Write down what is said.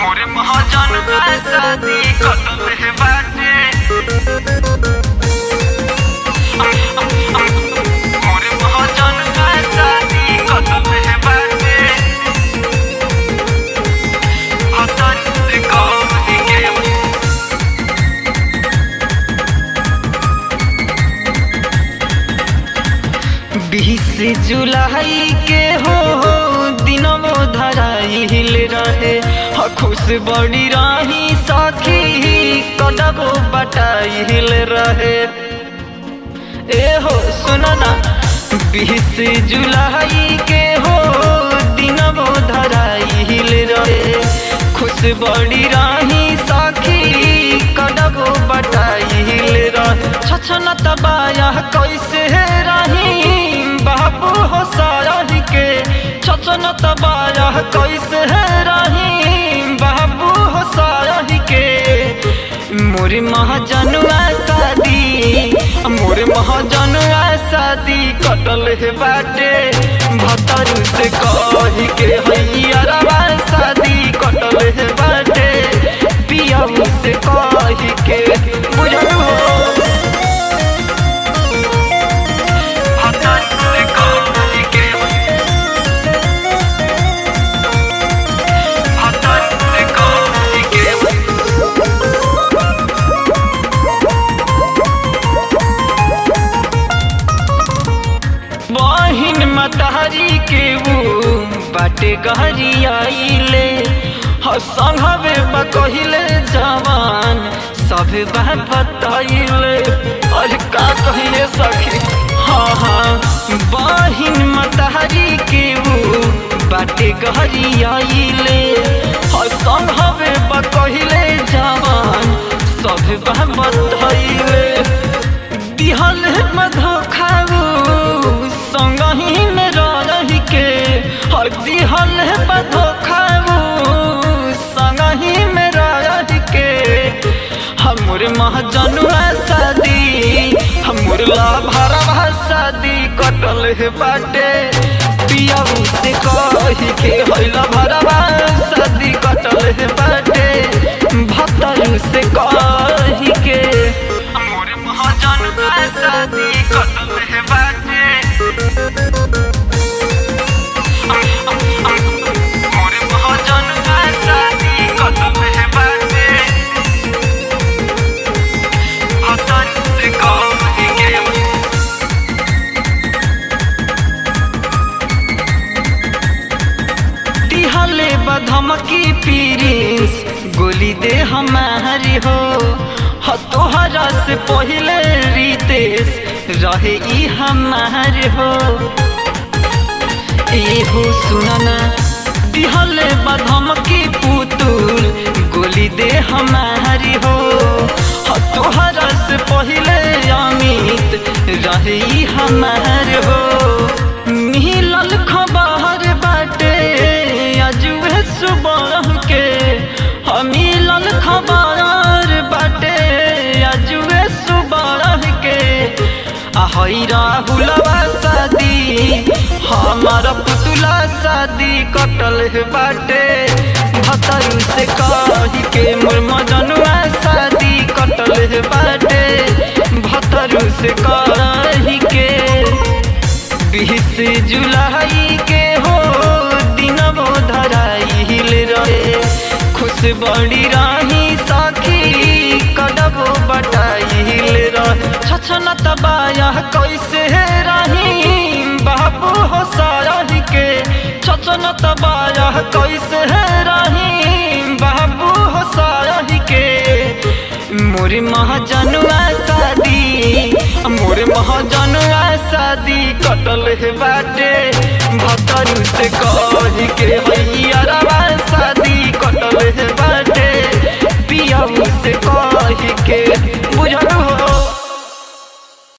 मोरे महाजन का शादी कटल है बाटे। मोरे महाजन का शादी कटल है बाटे। हतन से कह के 20 जुलाई के हो दिनमो धराइल रहे। खुश बड़ी रही सखी कदबो बटाइल रहे। ए हो सुनना 20 जुलाई के हो दिनमो धराइल रहे। खुश बड़ी रही सखी कदबो बटाइल रहे। छछन तबाया कैसे रही बाबू हो सारही के। छछन तबाया कैसे रही बाबू हो सारही के। मोरे महाजनुआ शादी मोरे महाजनुआ शादी कटल है बाटे। भतरू से कही के हैया शादी कटल है बाटे। पियाऊ से कही के बुझलू हो। बहिन मतहरी के वो बाटे गहरी आइले। संघवे बकहिले जवान सब बताइले। अरे का कहिए सखी हाँ हाँ बहिन मतहरी के वो बाटे गहरी आइले। संघवे बकहिले जवान सब बताइले। दिहल मधोखा संगही में रही के। हर दिहल बधोखा संगही में रही के। हमरे महाजनुआ शादी हमरे लाभरवा शादी कटल है बाटे। पियाऊ से कही के हैला भरवा शादी कटल है बाटे। भतरू से कही के हमरे महाजनुआ शादी कटल है बाटे। मोरे महाजन का शादी कटल है बाटे। हतन से कह के दिहले बधमकी पीरिस गोली दे हमारी हो। तोहरा से पहले रितेश रहे ई हमार हो। एहो सुनना दिहले बधमकी पुतुल गोली दे हमारी हो। तोहरा से पहले अमित रहे ई हमार हो। मिलल खबर बाटे अजुए सुबह के। मिलल खबर बाटे अजुए सुबह के। हई राहुलवा शादी हमारा पुतला शादी कटल है बाटे। भतरू से कही के मोर महाजनुआ शादी कटल है बाटे। भतरू से कही के 20 जुलाई के हो दिनमो धराइल रहे। खुश बड़ी रही सखी कदबो बटाइल रहे। छछन तबाया कैसे रही बाबू हो सारही के। छछन तबाया कैसे रही बाबू हो सारही के। मोरे महाजनुआ शादी मोरे महाजनुआ शादी कटल है बाटे। भतरू से कह